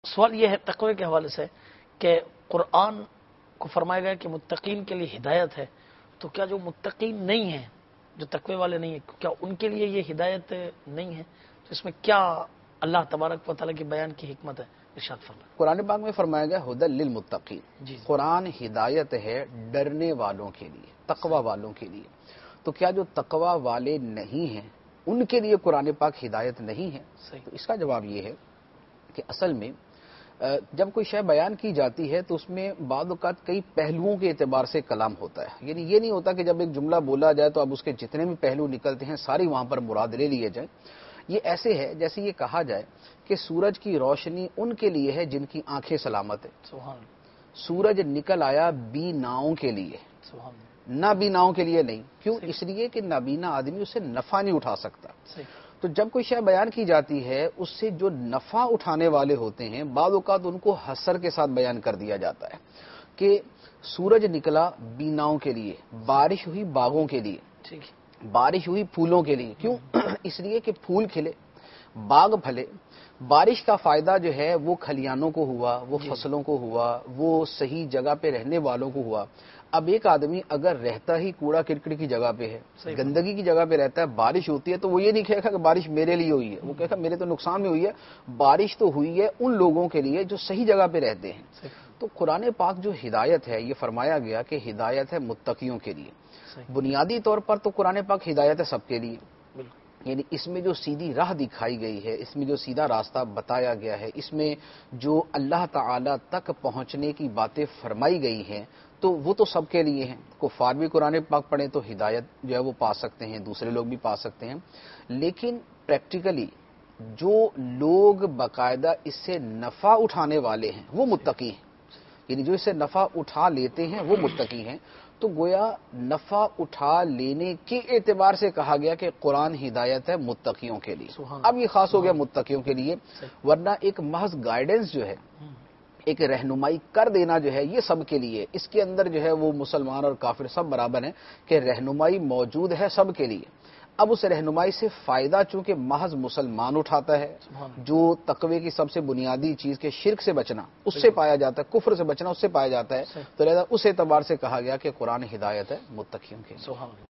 سوال یہ ہے تقوی کے حوالے سے کہ قرآن کو فرمایا گیا کہ متقین کے لیے ہدایت ہے، تو کیا جو متقین نہیں ہیں، جو تقوی والے نہیں ہیں، کیا ان کے لیے یہ ہدایت نہیں ہے؟ تو اس میں کیا اللہ تبارک و تعالیٰ کی بیان کی حکمت ہے؟ ارشاد فرمائیں۔ قرآن پاک میں فرمایا گیا ہدی للمتقین، جی قرآن ہدایت ہے ڈرنے والوں کے لیے، تقوی والوں کے لیے۔ تو کیا جو تقوی والے نہیں ہیں ان کے لیے قرآن پاک ہدایت نہیں ہے؟ صحیح۔ تو اس کا جواب یہ ہے کہ اصل میں جب کوئی شے بیان کی جاتی ہے تو اس میں بعض اوقات کئی پہلوؤں کے اعتبار سے کلام ہوتا ہے، یعنی یہ نہیں ہوتا کہ جب ایک جملہ بولا جائے تو اب اس کے جتنے بھی پہلو نکلتے ہیں ساری وہاں پر مراد لے لیے جائیں۔ یہ ایسے ہے جیسے یہ کہا جائے کہ سورج کی روشنی ان کے لیے ہے جن کی آنکھیں سلامت ہیں، سبحان اللہ، سورج نکل آیا بیناؤں کے لیے، سبحان اللہ، نابیناؤں کے لیے نہیں۔ کیوں؟ صحیح۔ اس لیے کہ نابینا آدمی اسے نفع نہیں اٹھا سکتا۔ صحیح۔ تو جب کوئی شے بیان کی جاتی ہے اس سے جو نفع اٹھانے والے ہوتے ہیں بعض اوقات ان کو حسر کے ساتھ بیان کر دیا جاتا ہے کہ سورج نکلا بیناؤں کے لیے، بارش ہوئی باغوں کے لیے، ٹھیک ہے۔ بارش ہوئی پھولوں کے لیے۔ کیوں؟ اس لیے کہ پھول کھلے، باغ پھلے، بارش کا فائدہ جو ہے وہ کھلیانوں کو ہوا، وہ فصلوں کو ہوا، وہ صحیح جگہ پہ رہنے والوں کو ہوا۔ اب ایک آدمی اگر رہتا ہی کوڑا کرکٹ کی جگہ پہ ہے، گندگی کی جگہ پہ رہتا ہے، بارش ہوتی ہے تو وہ یہ نہیں کہے گا کہ بارش میرے لیے ہوئی ہے، وہ کہے گا میرے تو نقصان میں ہوئی ہے۔ بارش تو ہوئی ہے ان لوگوں کے لیے جو صحیح جگہ پہ رہتے ہیں۔ تو قرآن پاک جو ہدایت ہے یہ فرمایا گیا کہ ہدایت ہے متقیوں کے لیے۔ بنیادی طور پر تو قرآن پاک ہدایت ہے سب کے لیے، یعنی اس میں جو سیدھی راہ دکھائی گئی ہے، اس میں جو سیدھا راستہ بتایا گیا ہے، اس میں جو اللہ تعالی تک پہنچنے کی باتیں فرمائی گئی ہیں تو وہ تو سب کے لیے ہیں۔ کفار بھی قرآن پاک پڑھیں تو ہدایت جو ہے وہ پا سکتے ہیں، دوسرے لوگ بھی پا سکتے ہیں، لیکن پریکٹیکلی جو لوگ باقاعدہ اس سے نفع اٹھانے والے ہیں وہ متقی ہیں، یعنی جو اس سے نفع اٹھا لیتے ہیں وہ متقی ہیں۔ تو گویا نفع اٹھا لینے کے اعتبار سے کہا گیا کہ قرآن ہدایت ہے متقیوں کے لیے۔ اب یہ خاص ہو گیا متقیوں کے لیے، ورنہ ایک محض گائیڈنس جو ہے، ایک رہنمائی کر دینا جو ہے یہ سب کے لیے، اس کے اندر جو ہے وہ مسلمان اور کافر سب برابر ہیں کہ رہنمائی موجود ہے سب کے لیے۔ اب اس رہنمائی سے فائدہ چونکہ محض مسلمان اٹھاتا ہے، جو تقوی کی سب سے بنیادی چیز کے شرک سے بچنا اس سے پایا جاتا ہے، کفر سے بچنا اس سے پایا جاتا ہے، تو لہذا اس اعتبار سے کہا گیا کہ قرآن ہدایت ہے متقیوں کے لیے۔